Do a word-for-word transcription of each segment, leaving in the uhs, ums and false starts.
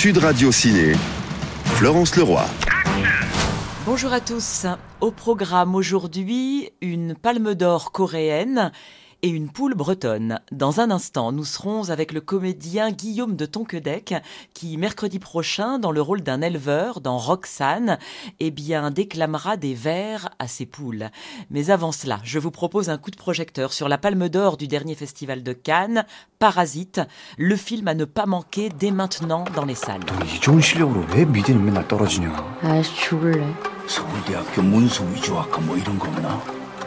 Sud Radio Ciné, Florence Leroy. Bonjour à tous. Au programme aujourd'hui, une palme d'or coréenne et une poule bretonne. Dans un instant, nous serons avec le comédien Guillaume de Tonquédec qui, mercredi prochain, dans le rôle d'un éleveur dans Roxane, eh bien, déclamera des vers à ses poules. Mais avant cela, je vous propose un coup de projecteur sur la palme d'or du dernier festival de Cannes, Parasite, le film à ne pas manquer dès maintenant dans les salles. 이 좋은 실력으로 왜 미대는 맨날 떨어지냐? 아이씨 죽을래. 서울대학교 문수 위조학과 뭐 이런 거 없나?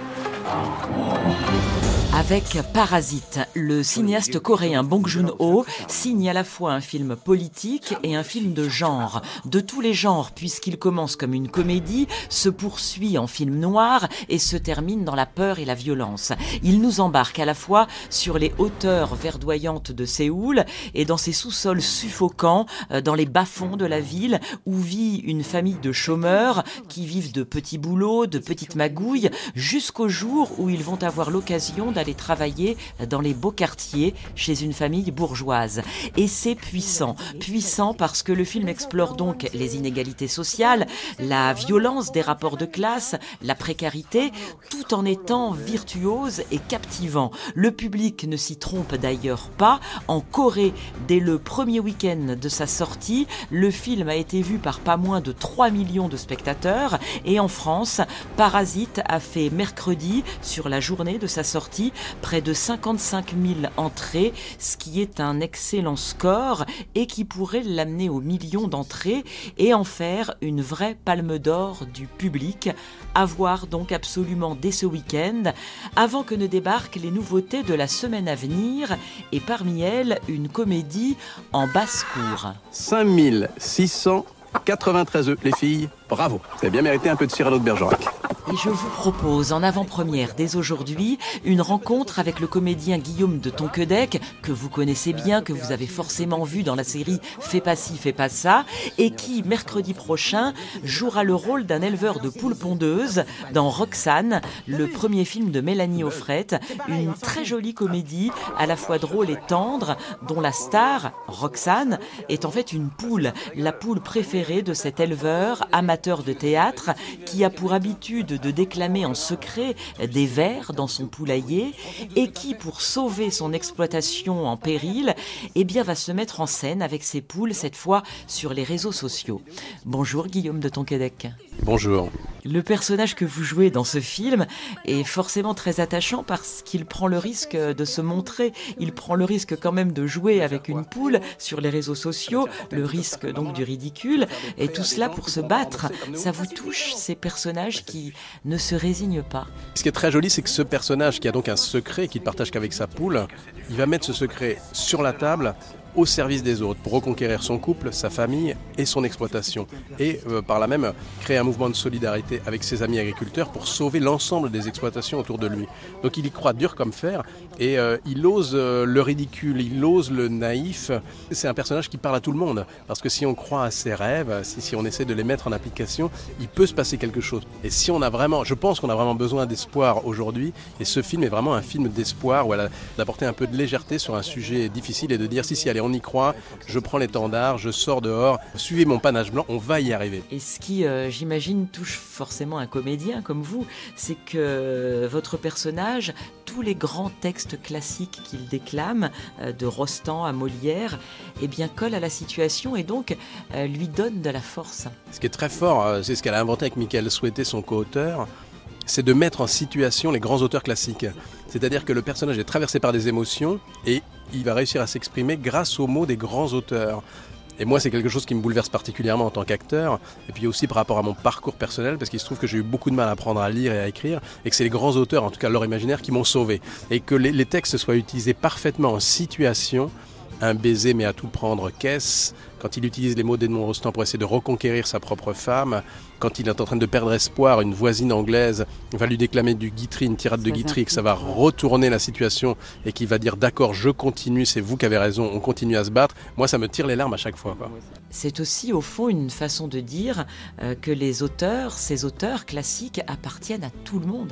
Avec Parasite, le cinéaste coréen Bong Joon-ho signe à la fois un film politique et un film de genre. De tous les genres, puisqu'il commence comme une comédie, se poursuit en film noir et se termine dans la peur et la violence. Il nous embarque à la fois sur les hauteurs verdoyantes de Séoul et dans ses sous-sols suffocants, dans les bas-fonds de la ville où vit une famille de chômeurs qui vivent de petits boulots, de petites magouilles, jusqu'au jour où ils vont avoir l'occasion d'aller travailler dans les beaux quartiers chez une famille bourgeoise. Et c'est puissant, puissant parce que le film explore donc les inégalités sociales, la violence des rapports de classe, la précarité, tout en étant virtuose et captivant. Le public ne s'y trompe d'ailleurs pas. En Corée, dès le premier week-end de sa sortie, le film a été vu par pas moins de trois millions de spectateurs. Et en France, Parasite a fait mercredi, sur la journée de sa sortie, près de cinquante-cinq mille entrées, ce qui est un excellent score et qui pourrait l'amener aux millions d'entrées et en faire une vraie palme d'or du public. À voir donc absolument dès ce week-end, avant que ne débarquent les nouveautés de la semaine à venir et parmi elles, une comédie en basse-cour. cinq mille six cent quatre-vingt-treize œufs, les filles, bravo. Vous avez bien mérité un peu de Cyrano de Bergerac. Et je vous propose en avant-première dès aujourd'hui une rencontre avec le comédien Guillaume de Tonquédec, que vous connaissez bien, que vous avez forcément vu dans la série Fais pas ci, fais pas ça, et qui, mercredi prochain, jouera le rôle d'un éleveur de poules pondeuses dans Roxane, le premier film de Mélanie Offrette, une très jolie comédie, à la fois drôle et tendre, dont la star, Roxane, est en fait une poule, la poule préférée de cet éleveur amateur de théâtre qui a pour habitude de déclamer en secret des vers dans son poulailler et qui, pour sauver son exploitation en péril, eh bien, va se mettre en scène avec ses poules, cette fois sur les réseaux sociaux. Bonjour Guillaume de Tonquédec. Bonjour. Le personnage que vous jouez dans ce film est forcément très attachant parce qu'il prend le risque de se montrer, il prend le risque quand même de jouer avec une poule sur les réseaux sociaux, le risque donc du ridicule, et tout cela pour se battre. Ça vous touche, ces personnages qui ne se résigne pas. Ce qui est très joli, c'est que ce personnage qui a donc un secret qu'il partage qu'avec sa poule, il va mettre ce secret sur la table au service des autres pour reconquérir son couple, sa famille et son exploitation et euh, par là même créer un mouvement de solidarité avec ses amis agriculteurs pour sauver l'ensemble des exploitations autour de lui. Donc il y croit dur comme fer et euh, il ose euh, le ridicule, il ose le naïf. C'est un personnage qui parle à tout le monde parce que si on croit à ses rêves, si, si on essaie de les mettre en application, il peut se passer quelque chose. Et si on a vraiment, je pense qu'on a vraiment besoin d'espoir aujourd'hui et ce film est vraiment un film d'espoir où elle a d'apporter un peu de légèreté sur un sujet difficile et de dire si si allez on y croit, je prends l'étendard, je sors dehors, suivez mon panache blanc, on va y arriver. Et ce qui, euh, j'imagine, touche forcément un comédien comme vous, c'est que votre personnage, tous les grands textes classiques qu'il déclame, euh, de Rostand à Molière, eh bien, collent à la situation et donc euh, lui donnent de la force. Ce qui est très fort, c'est ce qu'elle a inventé avec Michael Souhaité, son co-auteur, c'est de mettre en situation les grands auteurs classiques. C'est-à-dire que le personnage est traversé par des émotions et il va réussir à s'exprimer grâce aux mots des grands auteurs. Et moi, c'est quelque chose qui me bouleverse particulièrement en tant qu'acteur, et puis aussi par rapport à mon parcours personnel, parce qu'il se trouve que j'ai eu beaucoup de mal à apprendre à lire et à écrire, et que c'est les grands auteurs, en tout cas leur imaginaire, qui m'ont sauvé. Et que les, les textes soient utilisés parfaitement en situation, un baiser mais à tout prendre qu'est-ce, quand il utilise les mots d'Edmond Rostand pour essayer de reconquérir sa propre femme, quand il est en train de perdre espoir, une voisine anglaise va lui déclamer du Guitry, une tirade de Guitry, que ça va retourner la situation et qu'il va dire d'accord, je continue, c'est vous qui avez raison, on continue à se battre. Moi, ça me tire les larmes à chaque fois, quoi. C'est aussi, au fond, une façon de dire euh, que les auteurs, ces auteurs classiques appartiennent à tout le monde.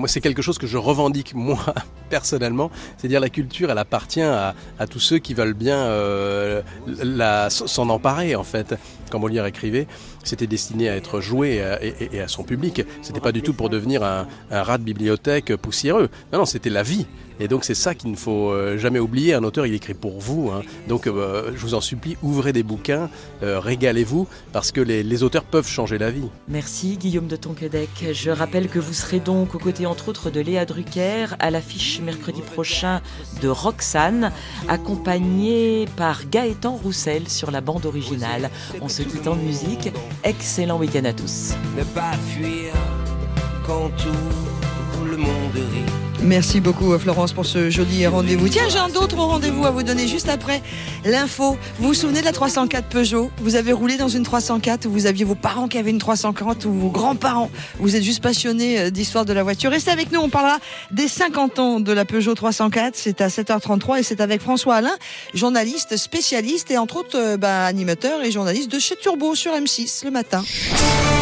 moi, c'est quelque chose que je revendique, moi, personnellement. C'est-à-dire la culture, elle appartient à, à tous ceux qui veulent bien euh, la, s'en emparer, en fait. Quand Molière écrivait, c'était destiné à être joué et, et, et à son public. C'était pas du tout pour devenir un, un rat de bibliothèque poussiéreux. Non, non, c'était la vie. Et donc c'est ça qu'il ne faut jamais oublier. Un auteur, il écrit pour vous. Hein. Donc euh, je vous en supplie, ouvrez des bouquins, euh, régalez-vous, parce que les, les auteurs peuvent changer la vie. Merci Guillaume de Tonquédec. Je rappelle que vous serez donc aux côtés entre autres de Léa Drucker à l'affiche mercredi prochain de Roxane, accompagnée par Gaëtan Roussel sur la bande originale. On se quitte en musique. Excellent week-end à tous. Ne pas fuir quand tout le monde rit. Merci beaucoup Florence pour ce joli rendez-vous. Tiens, j'ai un autre rendez-vous à vous donner juste après l'info. Vous vous souvenez de la trois cent quatre Peugeot ? Vous avez roulé dans une trois cent quatre où vous aviez vos parents qui avaient une trois cent quarante ou vos grands-parents. Vous êtes juste passionnés d'histoire de la voiture. Restez avec nous, on parlera des cinquante ans de la Peugeot trois cent quatre. C'est à sept heures trente-trois et c'est avec François Alain, journaliste, spécialiste et entre autres bah, animateur et journaliste de chez Turbo sur M six le matin.